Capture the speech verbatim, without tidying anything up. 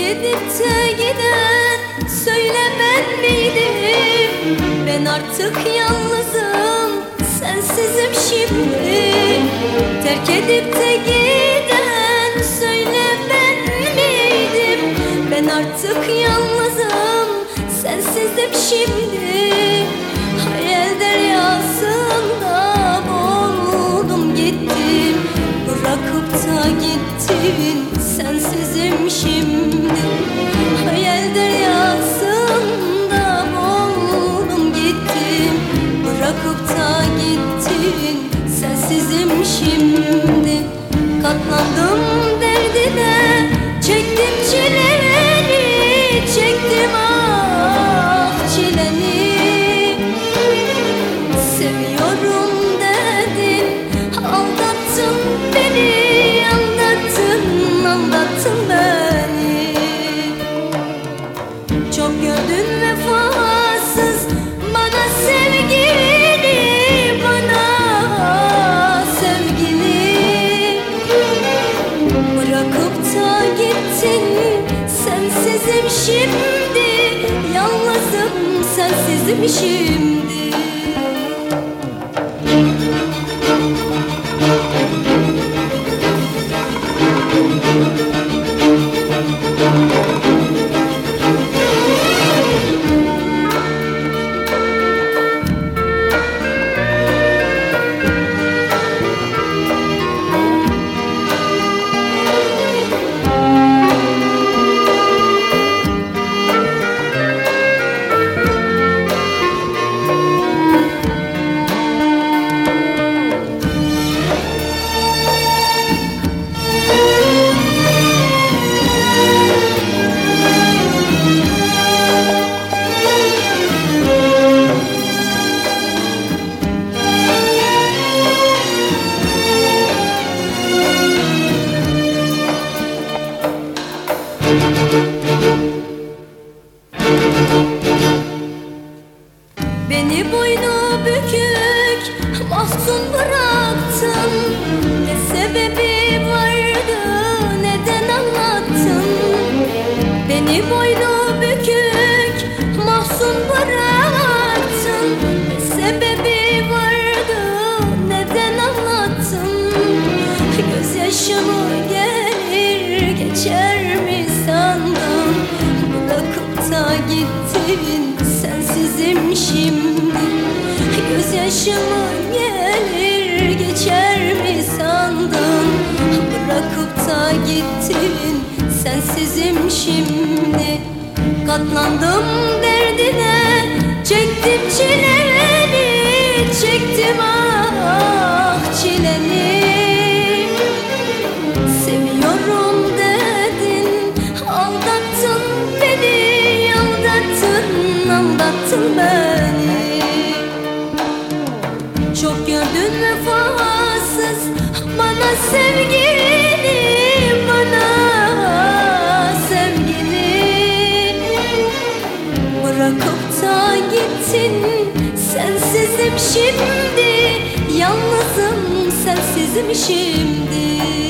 edip de giden söyle ben miydim? Ben artık yalnızım, sensizim şimdi. Terk edip de giden söyle ben miydim? Ben artık yalnızım, sensizim şimdi. Hayal deryasında boğuldum gittim, bırakıp da gittin, sensizim şimdi. Hayal deryasında boğuldum gittim, bırakıp da gittin, sensizim şimdi. Katlandım derdine, çektim çileni, çektim ah çileni. Seviyorum dedin, aldattın beni, aldattın, aldattın beni. Çok gördün vefasız bana sevgini, bana sevgini. Bırakıp da gittin, sensizim şimdi. Yalnızım, sensizim şimdi. Beni boynu bükük, mahzun bıraktın. Ne sebebi vardı, neden anlattın? Beni boynu bükük, mahzun bıraktın. Ne sebebi vardı, neden anlattın? Gözyaşımı gelir geçer mi sandın? Bırakıp da gittin, sensizim şimdi. Gözyaşımı gelir geçer mi sandın? Bırakıp da gittin, sensizim şimdi. Katlandım derdine, çektim çileni, çektim ah çileni. Seviyorum dedin, aldattın beni, aldattın, aldattın beni. Çok gördün vefasız bana sevgini, bana sevgini. Bırakıp da gittin, sensizim şimdi. Yalnızım, sensizim şimdi.